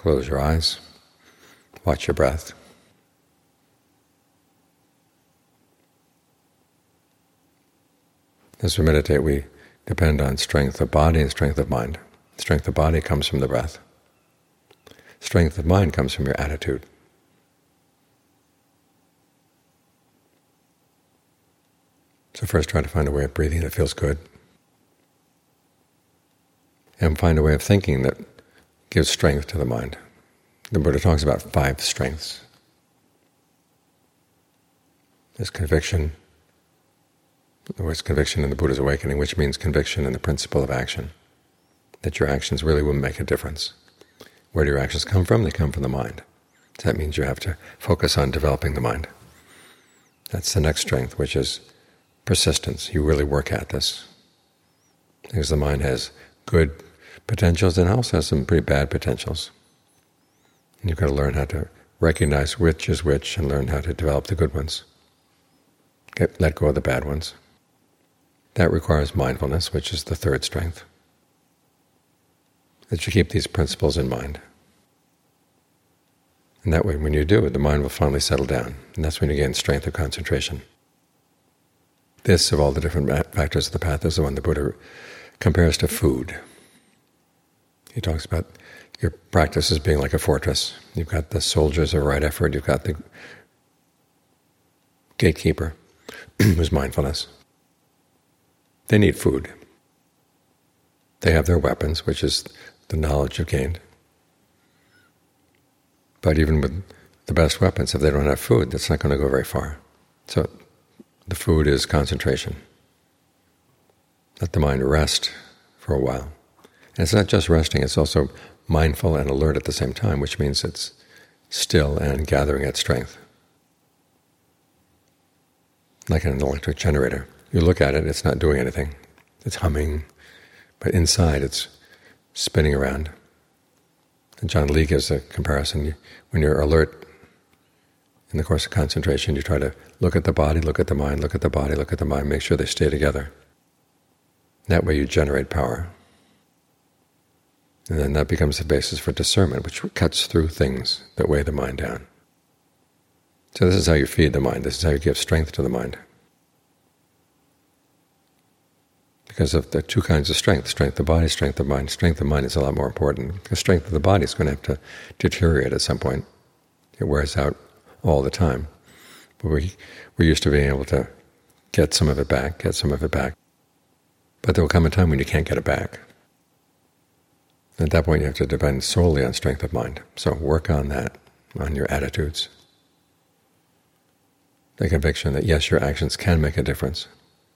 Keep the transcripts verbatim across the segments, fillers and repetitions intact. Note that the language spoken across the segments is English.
close your eyes, watch your breath. As we meditate, we depend on strength of body and strength of mind. Strength of body comes from the breath. Strength of mind comes from your attitude. So first try to find a way of breathing that feels good, and find a way of thinking that gives strength to the mind. The Buddha talks about five strengths. There's conviction. The word's conviction in the Buddha's awakening, which means conviction in the principle of action, that your actions really will make a difference. Where do your actions come from? They come from the mind. So that means you have to focus on developing the mind. That's the next strength, which is persistence. You really work at this. Because the mind has good potentials and also has some pretty bad potentials. And you've got to learn how to recognize which is which and learn how to develop the good ones. Get, let go of the bad ones. That requires mindfulness, which is the third strength. That you keep these principles in mind. And that way, when you do, the mind will finally settle down. And that's when you gain strength of concentration. This, of all the different factors of the path, is the one the Buddha compares to food. He talks about your practice as being like a fortress. You've got the soldiers of right effort, you've got the gatekeeper, who's mindfulness. They need food. They have their weapons, which is the knowledge you've gained. But even with the best weapons, if they don't have food, that's not going to go very far. So the food is concentration. Let the mind rest for a while. And it's not just resting, it's also mindful and alert at the same time, which means it's still and gathering its strength. Like an electric generator. You look at it, it's not doing anything. It's humming, but inside it's spinning around. And John Lee gives a comparison. When you're alert in the course of concentration, you try to look at the body, look at the mind, look at the body, look at the mind, make sure they stay together. That way you generate power. And then that becomes the basis for discernment, which cuts through things that weigh the mind down. So this is how you feed the mind. This is how you give strength to the mind. Because of the two kinds of strength, strength of body, strength of mind. Strength of mind is a lot more important. The strength of the body is going to have to deteriorate at some point. It wears out all the time. But we, we're used to being able to get some of it back, get some of it back. But there will come a time when you can't get it back. At that point you have to depend solely on strength of mind. So work on that, on your attitudes. The conviction that yes, your actions can make a difference.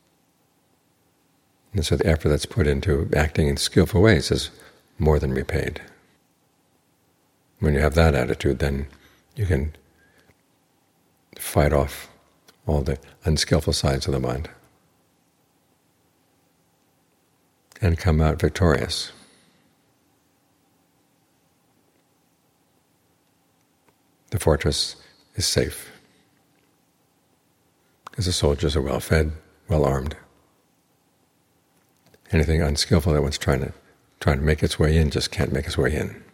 And so the effort that's put into acting in skillful ways is more than repaid. When you have that attitude, then you can fight off all the unskillful sides of the mind and come out victorious. The fortress is safe because the soldiers are well fed, well armed. Anything unskillful that one's trying to trying to make its way in just can't make its way in.